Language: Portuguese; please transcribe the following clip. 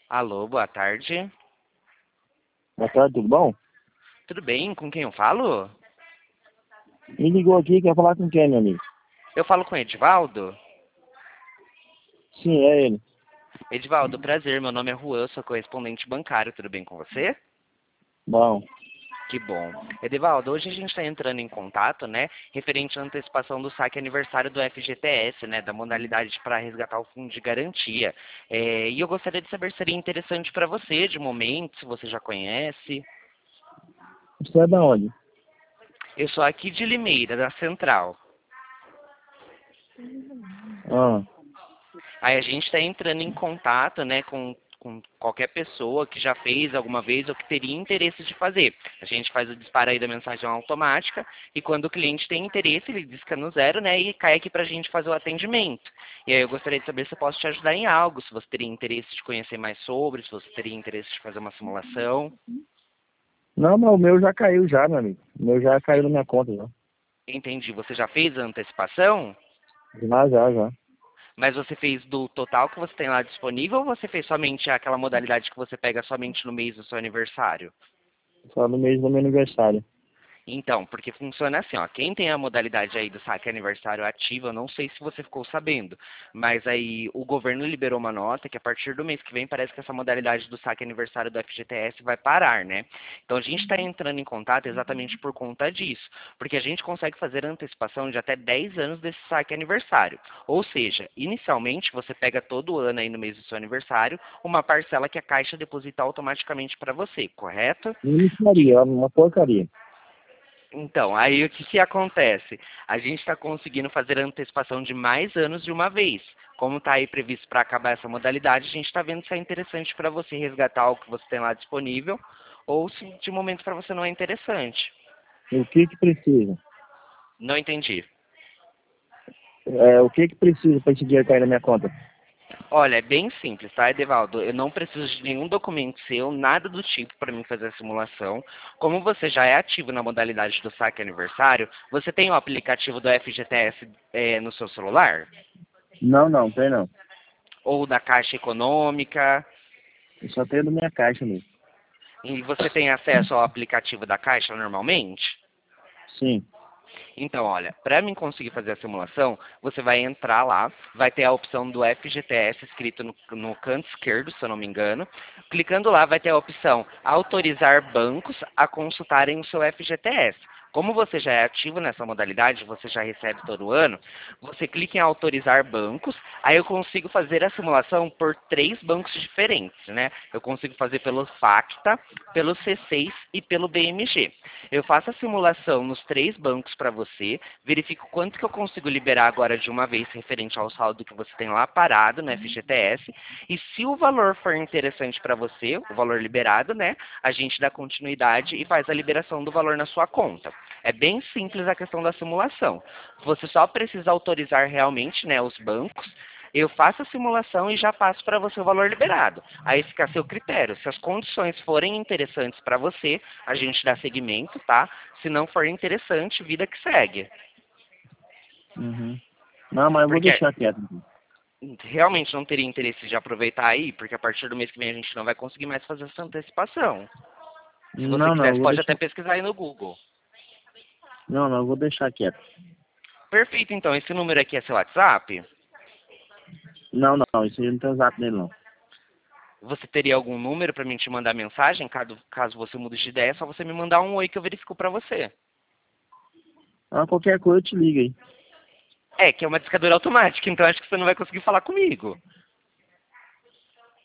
Alô, boa tarde. Boa tarde, tudo bom? Tudo bem? Com quem eu falo? Me ligou aqui, quer falar com quem, meu amigo? Eu falo com Edivaldo? Sim, é ele. Edivaldo, prazer. Meu nome é Juan, sou correspondente bancário. Tudo bem com você? Bom, Que bom. Edivaldo, hoje a gente está entrando em contato, né, referente à antecipação do saque aniversário do FGTS, né, da modalidade para resgatar o fundo de garantia. E eu gostaria de saber se seria interessante para você, de momento, se você já conhece. você é da onde? Eu sou aqui de Limeira, da Central. Ah, Aí a gente está entrando em contato, né, com qualquer pessoa que já fez alguma vez ou que teria interesse de fazer. A gente faz o disparo aí da mensagem automática e quando o cliente tem interesse, ele disca no zero, né, e cai aqui para a gente fazer o atendimento. E aí eu gostaria de saber se eu posso te ajudar em algo, se você teria interesse de conhecer mais sobre, se você teria interesse de fazer uma simulação. não, mas o meu já caiu já, meu amigo. O meu já caiu na minha conta, já. Entendi. Você já fez a antecipação? Já. Mas você fez do total que você tem lá disponível ou você fez somente aquela modalidade que você pega somente no mês do seu aniversário? Só no mês do meu aniversário. Então, porque funciona assim, ó, quem tem a modalidade aí do saque aniversário ativo, eu não sei se você ficou sabendo, mas aí o governo liberou uma nota que a partir do mês que vem parece que essa modalidade do saque aniversário do FGTS vai parar, né? Então a gente está entrando em contato exatamente por conta disso, porque a gente consegue fazer antecipação de até 10 anos desse saque aniversário. Ou seja, inicialmente você pega todo ano aí no mês do seu aniversário uma parcela que a Caixa deposita automaticamente para você, correto? Iniciaria, é uma porcaria. Então, aí o que que acontece? A gente está conseguindo fazer a antecipação de mais anos de uma vez. Como está aí previsto para acabar essa modalidade, a gente está vendo se é interessante para você resgatar o que você tem lá disponível ou se de momento para você não é interessante. O que precisa? Não entendi. O que precisa para esse dinheiro cair na minha conta? Olha, é bem simples, tá, Edevaldo? Eu não preciso de nenhum documento seu, nada do tipo para mim fazer a simulação. Como você já é ativo na modalidade do saque aniversário, você tem o aplicativo do FGTS no seu celular? Não, tem não. Ou da Caixa Econômica? Eu só tenho da minha caixa mesmo. E você tem acesso ao aplicativo da Caixa normalmente? Sim. Então, olha, para mim conseguir fazer a simulação, você vai entrar lá, vai ter a opção do FGTS escrito no canto esquerdo, se eu não me engano. Clicando lá, vai ter a opção autorizar bancos a consultarem o seu FGTS. Como você já é ativo nessa modalidade, você já recebe todo ano, você clica em autorizar bancos, aí eu consigo fazer a simulação por 3 bancos diferentes, né? Eu consigo fazer pelo Facta, pelo C6 e pelo BMG. Eu faço a simulação nos 3 bancos para você, verifico quanto que eu consigo liberar agora de uma vez referente ao saldo que você tem lá parado no FGTS, e se o valor for interessante para você, o valor liberado, né, a gente dá continuidade e faz a liberação do valor na sua conta. É bem simples a questão da simulação. Você só precisa autorizar realmente, né, os bancos. Eu faço a simulação e já passo para você o valor liberado. Aí fica a seu critério. Se as condições forem interessantes para você, a gente dá seguimento, tá? Se não for interessante, vida que segue. Uhum. Não, mas eu vou Porque deixar quieto, então. realmente não teria interesse de aproveitar aí, porque a partir do mês que vem a gente não vai conseguir mais fazer essa antecipação. Se você Não, quiser, eu você vou pode até deixar. pesquisar aí no Google. Não, eu vou deixar quieto. Perfeito, então. Esse número aqui é seu WhatsApp? Não, isso aí não tem zap nele, não. Você teria algum número para mim te mandar mensagem? Caso você mude de ideia, é só você me mandar um oi que eu verifico para você. Ah, qualquer coisa eu te ligo aí. É, que é uma discadora automática, então acho que você não vai conseguir falar comigo.